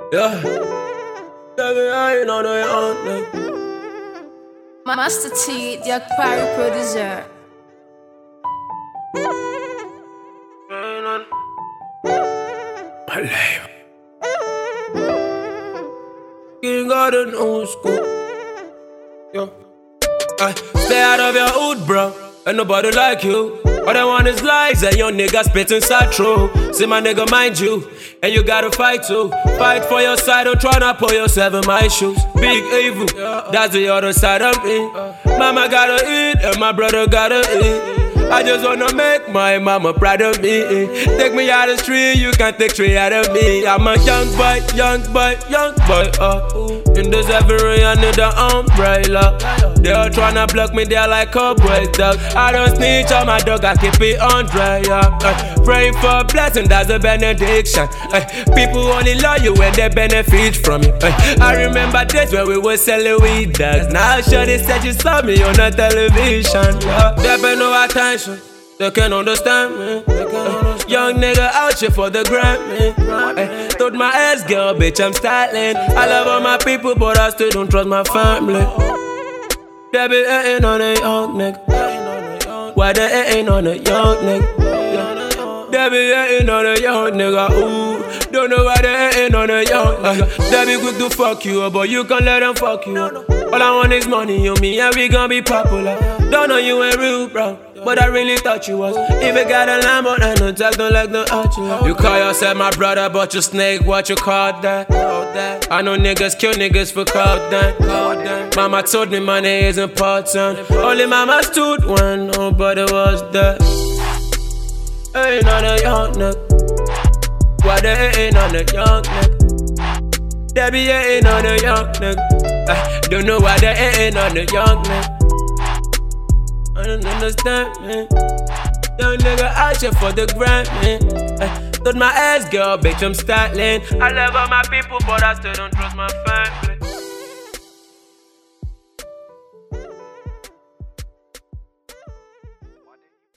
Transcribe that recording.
Yeah. I ain't on the young. Master T, the Parry producer. King of the new school. Yo. Stay out of your hood, bro. Ain't nobody like you. All they want is lies and your nigga spit inside true. See my nigga mind you, and you gotta fight too. Fight for your side, don't try to put yourself in my shoes. Big evil, that's the other side of me. Mama gotta eat and my brother gotta eat. I just wanna make my mama proud of me. Take me out of the street, you can't take three out of me. I'm a young boy, young boy, young boy. In this every I need an umbrella. They all tryna block me, they're like cowboys, dog. I don't snitch on my dog, I keep it on dry, praying for a blessing, that's a benediction. People only love you when they benefit from you. I remember days when we were selling weed, dogs. Now sure they said you saw me on the television. They pay no attention, they can't understand me. Young nigga out here for the gram, man. Told my ass girl, bitch, I'm styling. I love all my people, but I still don't trust my family. They be hating on a young nigga. Why they hating on a young nigga? They be hating on a young nigga. Ooh, don't know why they hating on a young nigga. They be quick to fuck you, but you can't let them fuck you. All I want is money on me, and we gon' be popular. Don't know you ain't real, bro, but I really thought you was. If you got a lamb, but I don't talk, don't like no archer. You call yourself my brother, but you snake, what you call that? I know niggas kill niggas for content. Mama told me money is important. Only mama stood when nobody was there. Ain't on a young nigga. Why they ain't on a young nigga? They be ain't on a young nigga. Don't know why they ain't on a young nigga. I don't understand, man. Young nigga out here for the grind, man. Told my ass girl, bitch, I'm styling. I love all my people, but I still don't trust my family.